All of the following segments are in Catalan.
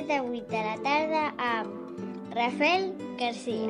7 a 8 de la tarda amb Rafael García.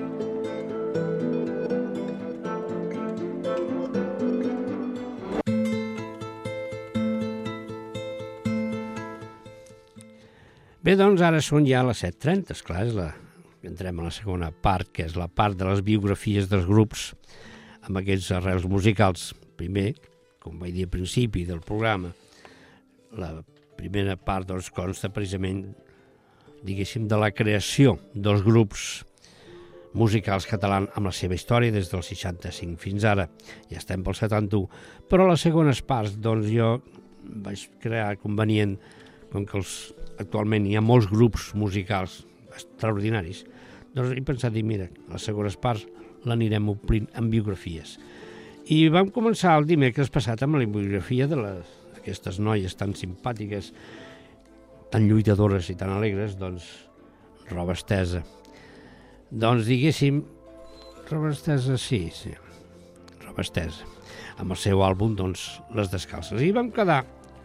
Bé, doncs ara són ja les 7:30, esclar, entrem a la segona part, que és la part de les biografies dels grups amb aquests arrels musicals. Primer, com vaig dir al principi del programa, la primera part doncs, consta precisament, diguéssim, de la creació dels grups musicals catalans amb la seva història des del 65 fins ara. Ja estem pel 71. Però a les segones parts, doncs, jo vaig crear convenient, com que actualment hi ha molts grups musicals extraordinaris, doncs he pensat dir, mira, a les segones parts l'anirem omplint amb biografies. I vam començar el dimecres passat amb la biografia d'aquestes noies tan simpàtiques, tan lluitadores i tan alegres, doncs, Roba Estesa. Doncs, diguéssim, Roba Estesa, sí, Roba Estesa, amb el seu àlbum, doncs, Les Descalces. I vam quedar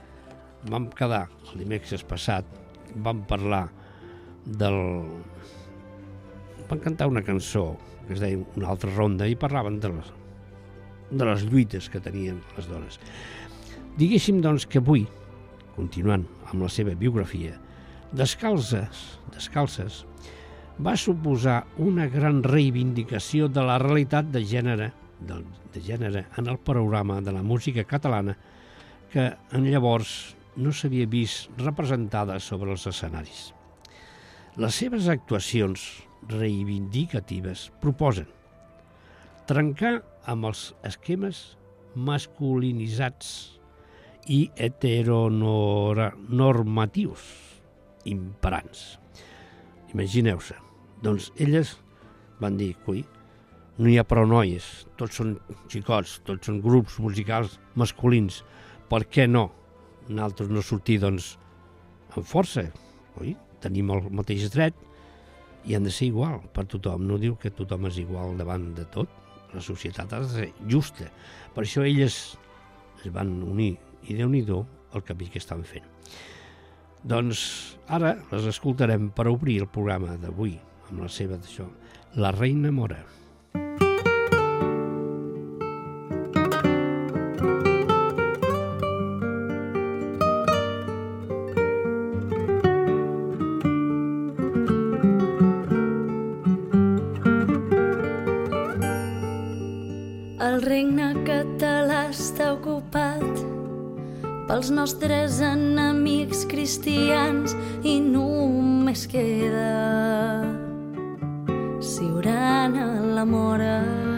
el dimecres passat, vam parlar van cantar una cançó que es deia Una altra ronda i parlaven de les lluites que tenien les dones. Diguéssim, doncs, que avui, continuant amb la seva biografia, Descalces va suposar una gran reivindicació de la realitat de gènere en el panorama de la música catalana que en llavors no s'havia vist representada sobre els escenaris. Les seves actuacions reivindicatives proposen trencar amb els esquemes masculinitzats i heteronormatius imperants. Imagineu-se, doncs elles van dir, no hi ha prou noies, tots són xicots, tots són grups musicals masculins, per què no? Nosaltres no sortir, doncs, amb força, tenim el mateix dret i han de ser igual per tothom. No diu que tothom és igual davant de tot. La societat ha de ser justa. Per això elles es van unir i Déu-n'hi-do el camí que estan fent. Doncs ara les escoltarem per obrir el programa d'avui amb la seva d'això, La Reina Mora. El regne català està ocupat pels nostres enemics cristians i només queda Siurana la Mora.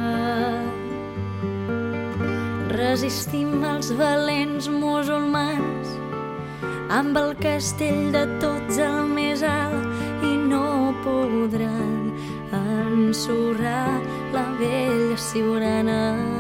Resistim els valents musulmans amb el castell de tots el més alt i no podran ensorrar la vella Siurana.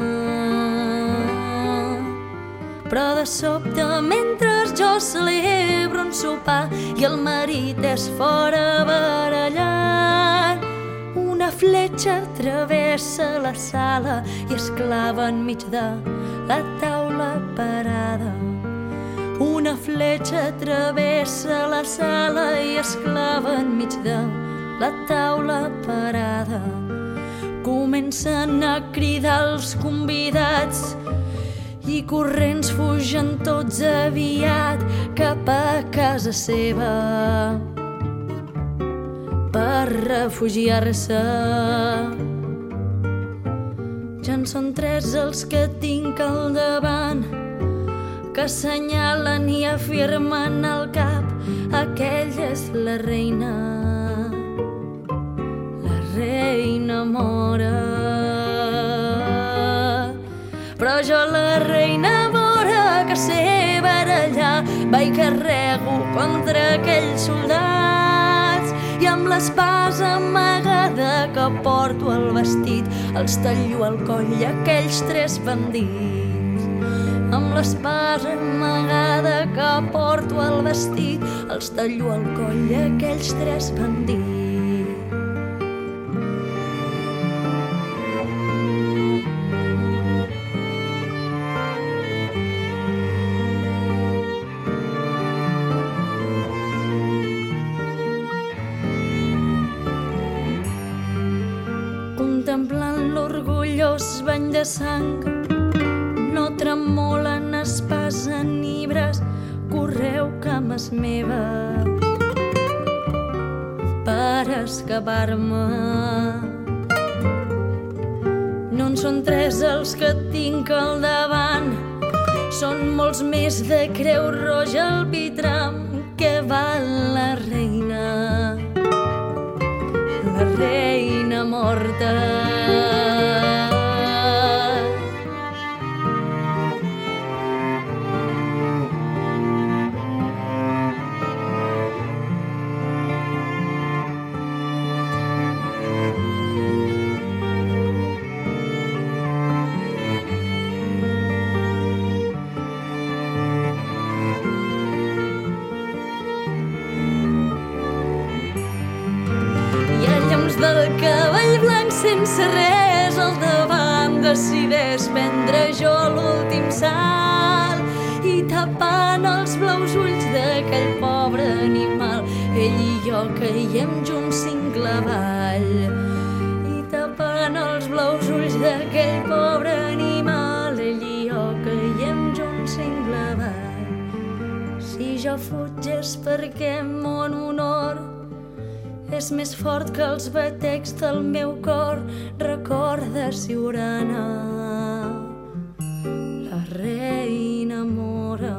Però de sobte, mentre jo celebro un sopar i el marit és fora barallant, una fletxa travessa la sala i es clava enmig de la taula parada. Una fletxa travessa la sala i es clava enmig de la taula parada. Comencen a cridar els convidats i corrents fugen tots aviat cap a casa seva per refugiar-se. Ja en són 3 els que tinc al davant que assenyalen i afirmen al cap: aquella és la reina Mora. Però jo la reina Mora que sé barallar vaig carrego contra aquells soldats i amb l'espasa amagada que porto al vestit els tallo al coll aquells 3 bandits. Amb l'espasa amagada que porto al vestit els tallo al coll aquells 3 bandits. de sang. No tremolen espasa ni braç, correu cames meva per escapar-me. No en són tres els que tinc al davant, són molts més de Creu Roja al Pitram. Què val la reina morta? Del cavall blanc sense res al davant, decideix prendre jo l'últim salt i tapant els blaus ulls d'aquell pobre animal, ell i jo caiem junts cingle avall. I tapant els blaus ulls d'aquell pobre animal, ell i jo caiem junts cingle avall. Si jo fuig és perquè mon honor és més fort que els batecs del meu cor. Recorda, Siurana, la reina mora.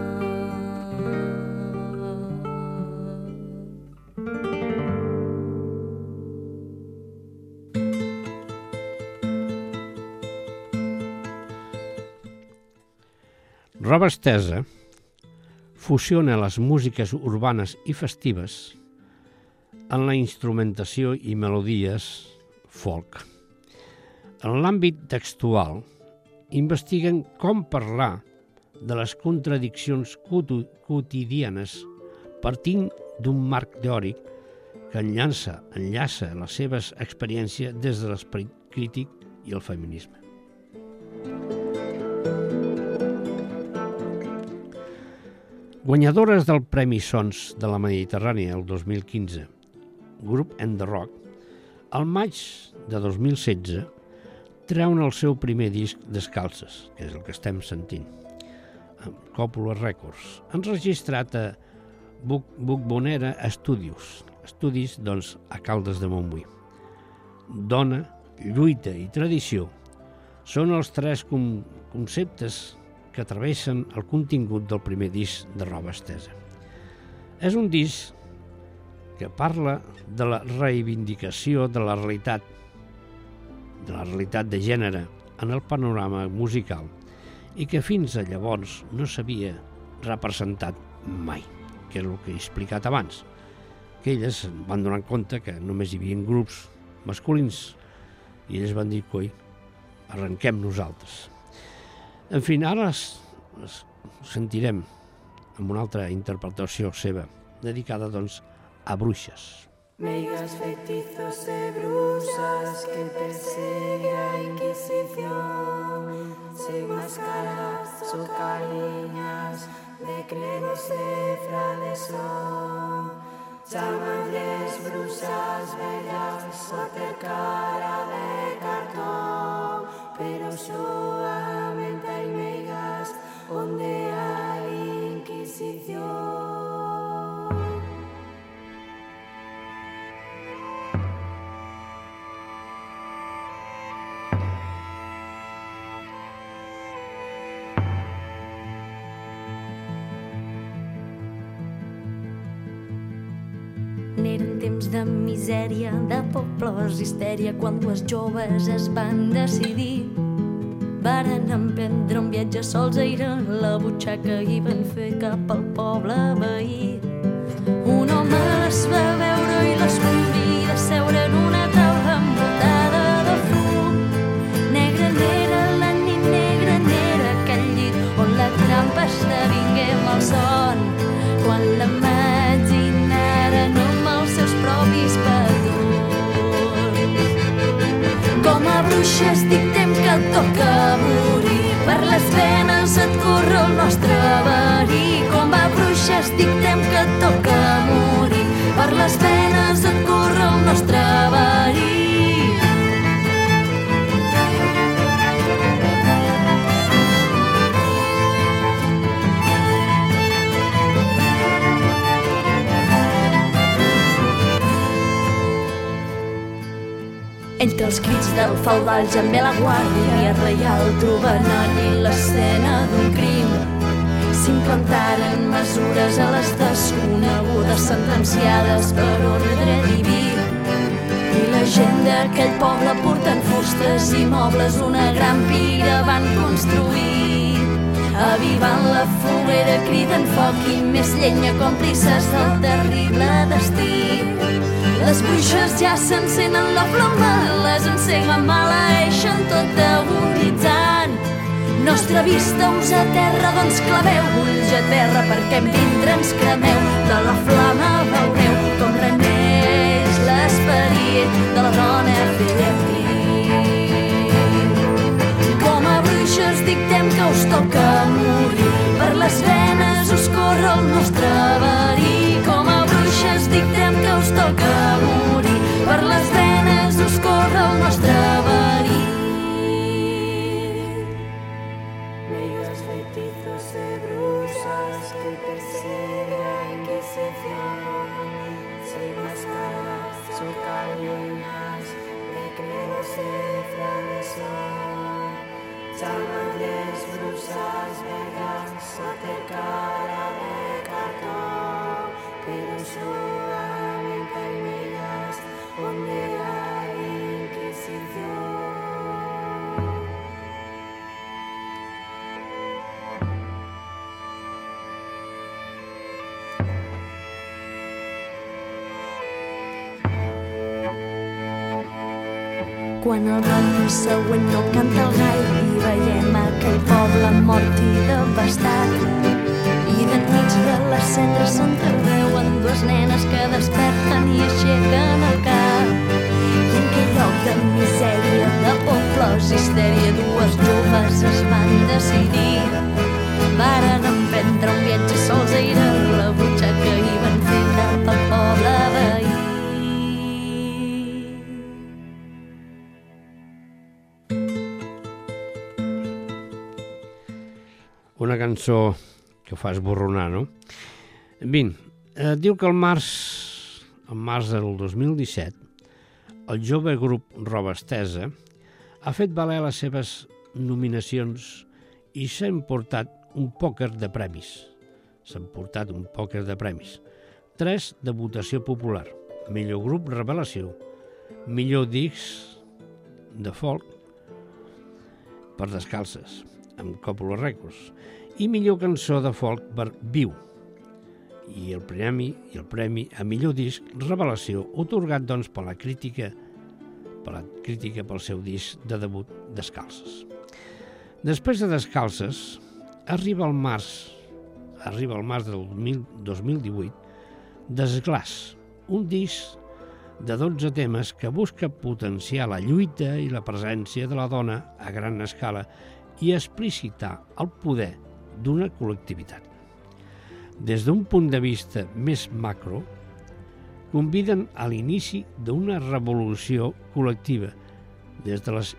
Roba Estesa fusiona les músiques urbanes i festives en la instrumentació i melodies folk. En l'àmbit textual, investiguen com parlar de les contradiccions quotidianes partint d'un marc teòric que enllaça les seves experiències des de l'esperit crític i el feminisme. Guanyadores del Premi Sons de la Mediterrània el 2015, Group and the Rock, al maig de 2016 treuen el seu primer disc Descalces, que és el que estem sentint, amb Còpula Records, enregistrat a Bucbonera estudis doncs, a Caldes de Montbui. Dona, lluita i tradició són els tres conceptes que travessen el contingut del primer disc de Roba Estesa. És un disc que parla de la reivindicació de la realitat de gènere en el panorama musical i que fins a llavors no s'havia representat mai, que és el que he explicat abans, que elles van donar compte que només hi havia grups masculins i elles van dir, coi, arrenquem nosaltres. En fi, ara les sentirem amb una altra interpretació seva, dedicada, doncs, a bruixes. Meigas, feitizos e brusas que persegue a Inquisición, sin máscaras o cariñas de credos e frades son. Chamadles, brusas bellas o ter cara de cartón, pero solamente hay meigas onde hay Inquisición. N'eren temps de misèria, de pobles, histèria, quan dues joves es van decidir. Varen emprendre un viatge sols a ir a la butxaca i van fer cap al poble veí. Un home les va veure i les convida a seure en una taula envoltada de fum. Negra n'era la nit, negra n'era aquell llit on la trampa esdevingué malson. Quan la imaginaren amb els seus propis petons. Com a bruixa estic temps que et toca morir, per les venes et corre el nostre verí. Com a bruixa estic temps que et toca morir, per les venes et corre el nostre verí. Sota els crits del feudal ja ve la guàrdia reial, trobant allí l'escena d'un crim. S'implementaren mesures a les desconegudes sentenciades per ordre diví. I la gent d'aquell poble portant fustes i mobles una gran pira van construir. Avivant la foguera criden foc i més llenya, còmplices del terrible destí. Les bruixes ja s'encenen la flama, les enceguen, maleeixen tot agonitzant. Nostra vista us a terra, doncs claveu ulls a terra, perquè en vindre ens cremeu. De la flama veureu com reneix l'esperit de la dona Filipi. Com a bruixes dictem que us toca morir, per les venes us corre el nostre verí. Com a bruixes dictem que us toca morir, per les venes us corre el nostre verí. Ligas, feitizos e brusas que persigue a Inquisición, sin máscaras o caliñas de credos e tradición. Chamadres, brusas, vegas, cara de cartón, pero solamente hay millas donde hay Inquisición. Quan el matí següent no canta el gall i veiem aquell poble mort i devastat, i d'enmig de les cendres s'entreveuen dues nenes que desperten i aixequen el cap. I en aquell lloc de misèria, de por, plors i histèria, dues joves es van decidir. Varen emprendre un viatge sols a ir a la butxaca i van fer cap al poble veí. Una cançó que fa esborronar, no? Diu que al març del 2017, el jove grup Roba Estesa ha fet valer les seves nominacions i s'ha emportat un pòquer de premis. 3 de votació popular, millor grup revelació, millor disc de folk per Descalces, amb Còpula Records, i millor cançó de folk per Viu, i el premi a millor disc revelació otorgat doncs per la crítica pel seu disc de debut Descalces. Després de Descalces arriba el març del 2018 Desglaç, un disc de 12 temes que busca potenciar la lluita i la presència de la dona a gran escala i explicitar el poder d'una col·lectivitat. Des d'un punt de vista més macro, conviden a l'inici d'una revolució col·lectiva des de les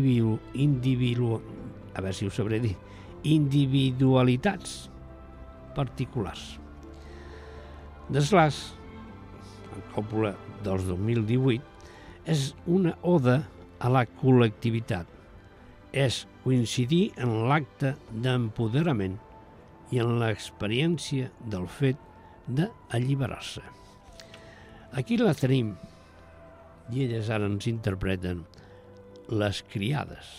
individualitats particulars. Desglaç, en Còpula dels 2018, és una oda a la col·lectivitat. És coincidir en l'acte d'empoderament i en l'experiència del fet d'alliberar-se. Aquí la tenim i elles ara ens interpreten Les Criades.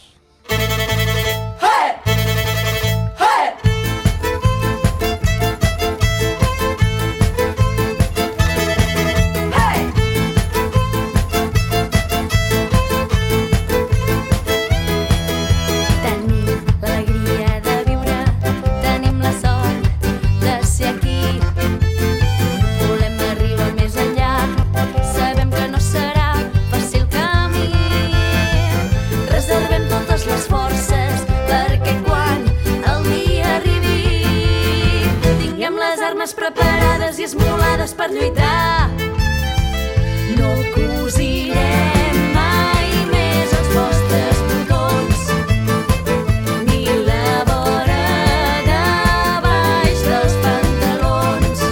Preparades i esmolades per lluitar. No cosirem mai més els vostres botons, ni la vora de baix dels pantalons.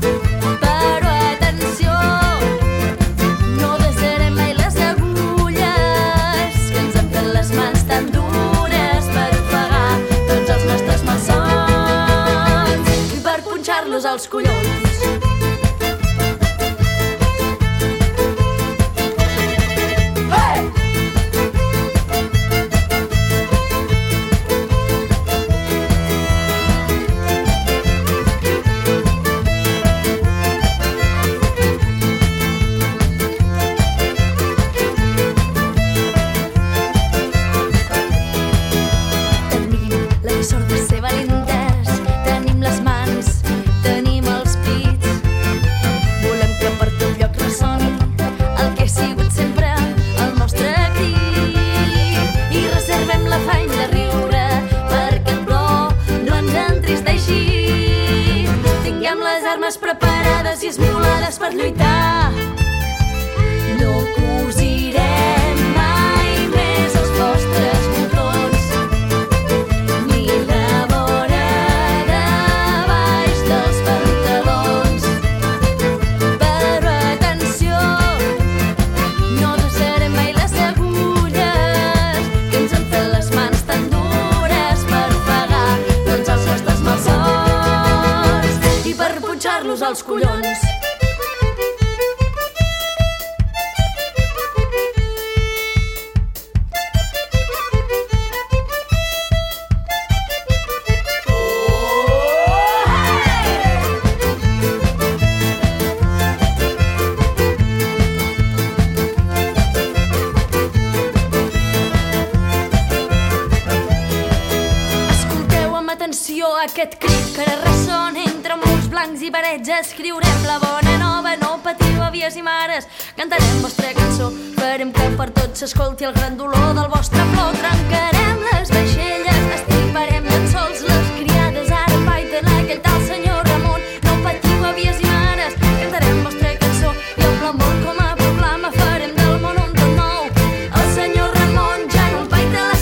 Però atenció, no desarem mai les agulles als collons. Preparades i esmolades per lluitar. No cosirem mai més els vostres botons, ni la vora de baix dels pantalons. Però atenció, no desarem mai les agulles que ens han fet les mans tan dures per ofegar tots els nostres malsons i per punxar-los als collons. Escolteu amb atenció aquest crit que ara ressona entre molts blancs i parets. Escriurem la bona nova, no patiu, àvies i mares. Cantarem vostra cançó, farem que per tots s'escolti el gran dolor del vostre plor. Trencarem les vaixelles, estiparem llençols, les criades ara paiten aquell tal senyor Ramon. No patiu, àvies i mares, cantarem vostra cançó i el clamor com a proclama farem del món un tot nou. El senyor Ramon ja no empaita les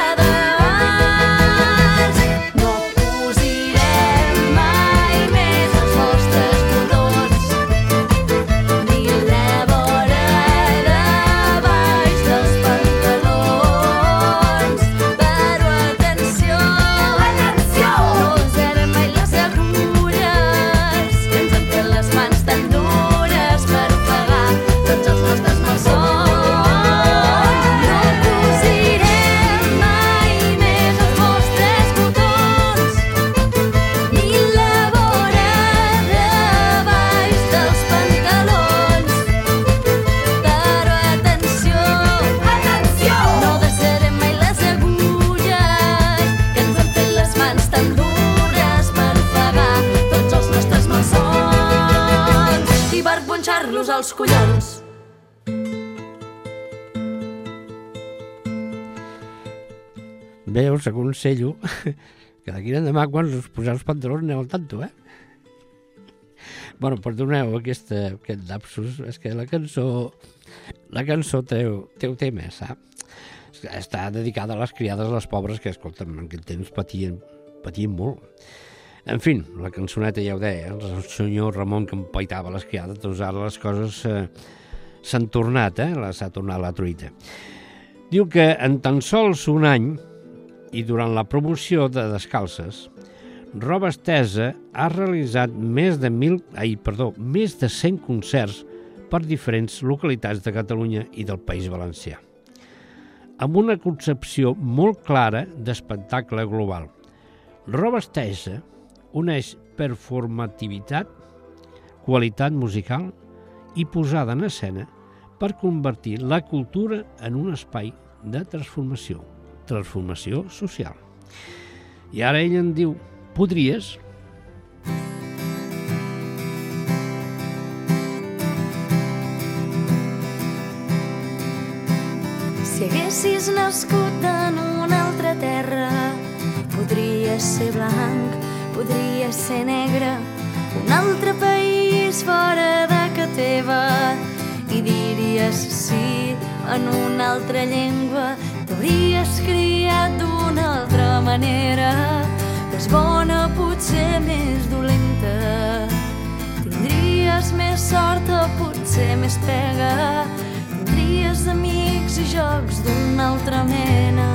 criades. No cosirem mai més els vostres botons, ni la vora de baix dels pantalons. Però atenció, atenció, no usarem mai les agulles que ens han fet les mans tan dures per ofegar tots els nostres malsons. No cosirem mai més els vostres botons, ni la vora de baix dels pantalons. Però atenció, atenció, no desarem mai les agulles que ens han fet les mans tan dures per ofegar tots els nostres malsons i per punxar-los als collons. Bé, us aconsello que d'aquí en demà quan us poseu els pantalons aneu al tanto, Bueno, perdoneu aquest lapsus, és que la cançó té més, saps? Està dedicada a les criades, les pobres, que, escolta'm, en aquell temps patien molt. En fi, la cançoneta ja ho deia, el senyor Ramon que empaitava les criades, doncs ara les coses s'han tornat, s'ha tornat la truita. Diu que en tan sols un any, i durant la promoció de Descalces, Roba Estesa ha realitzat més de 100 concerts per diferents localitats de Catalunya i del País Valencià, amb una concepció molt clara d'espectacle global. Roba Estesa uneix performativitat, qualitat musical i posada en escena per convertir la cultura en un espai de transformació social. I ara ell en diu, podries? Si haguessis nascut en una altra terra, podries ser blanc, podries ser negre, un altre país fora de casa teva, i diries sí en una altra llengua, t'hauries criat d'una altra manera, més bona, potser més dolenta, tindries més sort o potser més pega, tindries amics i jocs d'una altra mena.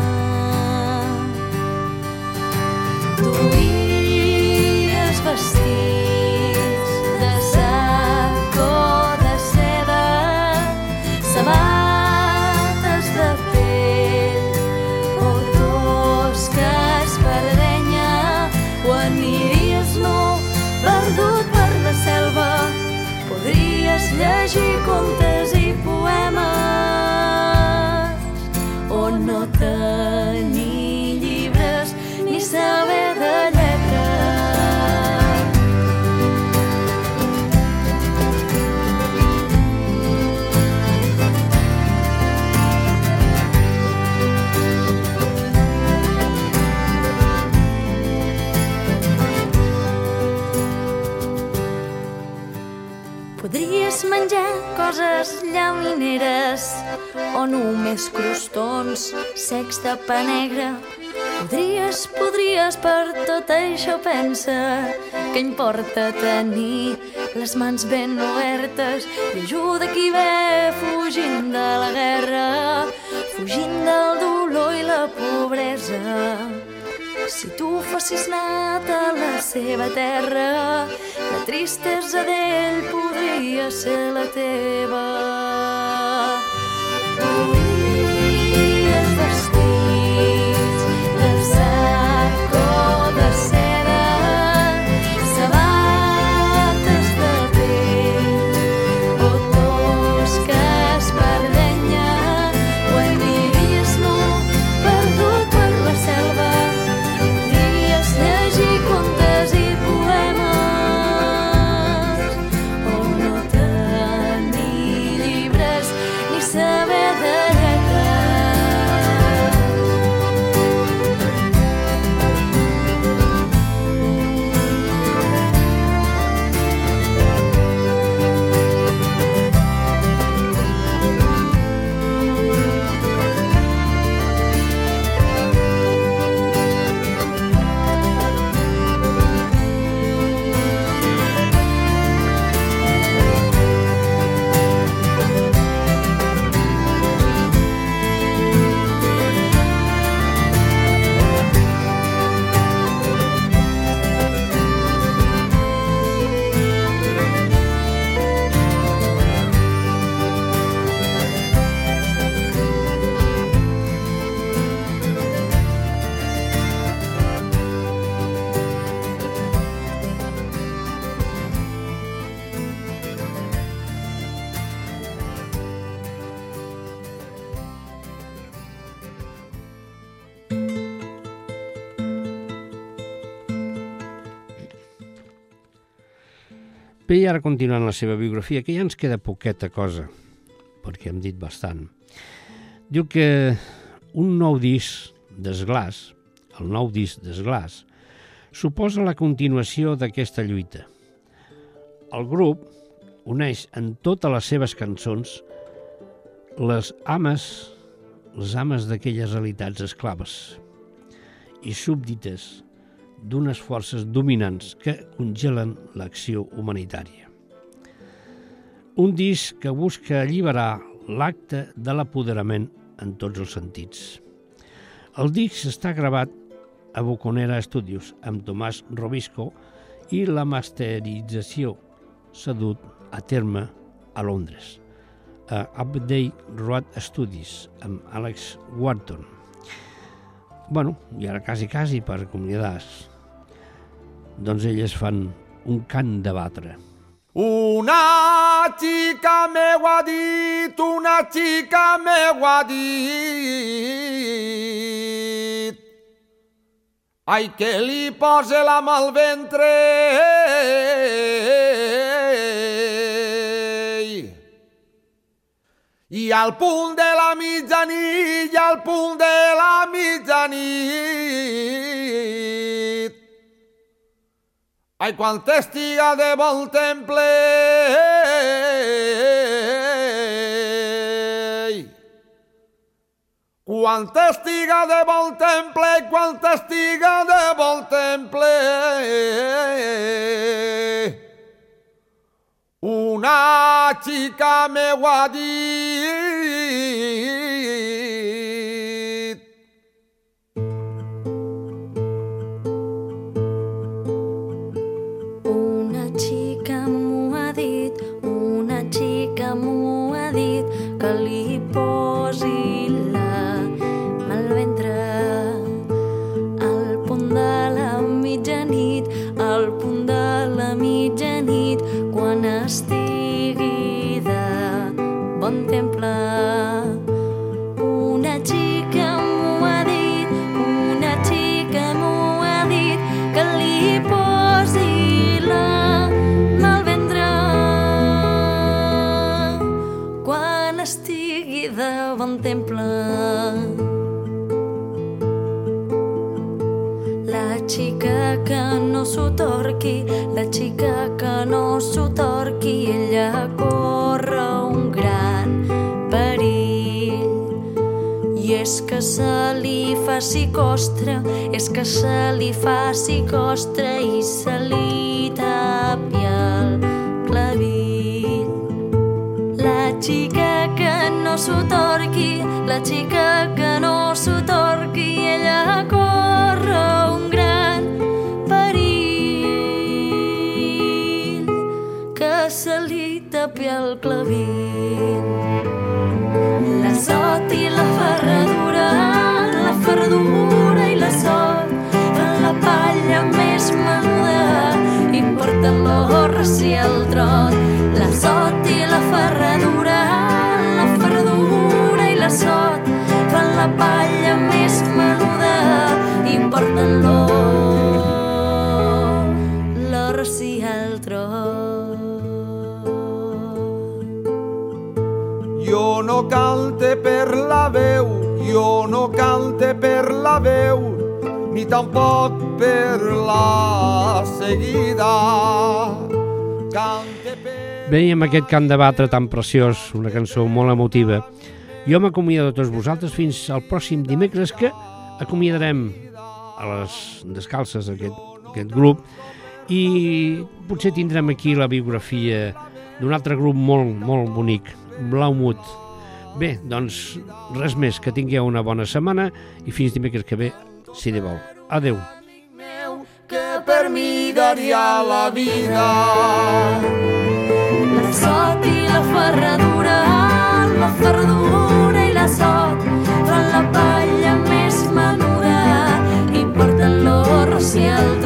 Tu vies vestit coses llamineres o només crostons secs de pa negre. Podries, per tot això pensa que importa tenir les mans ben obertes i ajuda qui ve fugint de la guerra, fugint del dolor i la pobresa. Si tu fossis nat a la seva terra, la tristesa d'ell podria ser la teva. Podries vestits de sac o de seda, sabates de pell o tosques per llenya, o aniries nu perdut per la selva. Llegir contes i poemes o no tenir llibres ni saber de Bé, i ara continuant la seva biografia, que ja ens queda poqueta cosa, perquè hem dit bastant. Diu que un nou disc d'Esglaç, el nou disc d'Esglaç, suposa la continuació d'aquesta lluita. El grup uneix en totes les seves cançons les ames d'aquelles realitats esclaves i súbdites d'unes forces dominants que congelen l'acció humanitària. Un disc que busca alliberar l'acte de l'apoderament en tots els sentits. El disc està gravat a Boconera Studios amb Tomàs Robisco i la masterització s'ha dut a terme a Londres, a Abbey Road Studios amb Alex Wharton. Bueno, i ara quasi per acomiadar-se, doncs elles fan un cant de batre. Una xica m'ho ha dit, una xica m'ho ha dit. Ai, que li posa la mà al ventre. I al punt de la mitjanit, i al punt de la mitjanit, ai, quan estiga de bon temple, quan estiga de bon temple, quan estiga de bon temple, una xica m'ho ha dit. Una xica m'ho ha dit, una xica m'ho ha dit, que li posi la mà al ventre, al punt de la mitjanit, al punt de la mitjanit, quan estigui de bon temple. Una xica m'ho ha dit, una xica m'ho ha dit, que li posi la mà al ventre, quan estigui de bon temple. La xica que no s'ho torqui, la xica que no s'ho torqui, ella corre un és que se li faci costra, és que se li faci costra i se li tapi el clavill. La xica que no s'otorgui, la xica que no s'otorgui, ella corre un gran perill, que se li tapi el clavill. L'assot i la ferradura i l'assot fan la palla més menuda i porten l'orres i el trot. L'assot i la ferradura i l'assot fan la palla més menuda i porten l'orres i el trot. Jo no cante per la veu, jo no cante per la veu, ni tampoc per la seguida. Cante per... Bé, i amb aquest cant de batre tan preciós, una cançó molt emotiva, jo m'acomiado de tots vosaltres fins al pròxim dimecres, que acomiadarem a les Descalces aquest grup, i potser tindrem aquí la biografia d'un altre grup molt, molt bonic, Blaumut. Bé, doncs res més, que tingueu una bona setmana i fins dimecres que ve, si Déu vol. Adeu. Que per mi daria la vida. L'assot i la ferradura i l'assot fan la palla més menuda i porten l'orres i el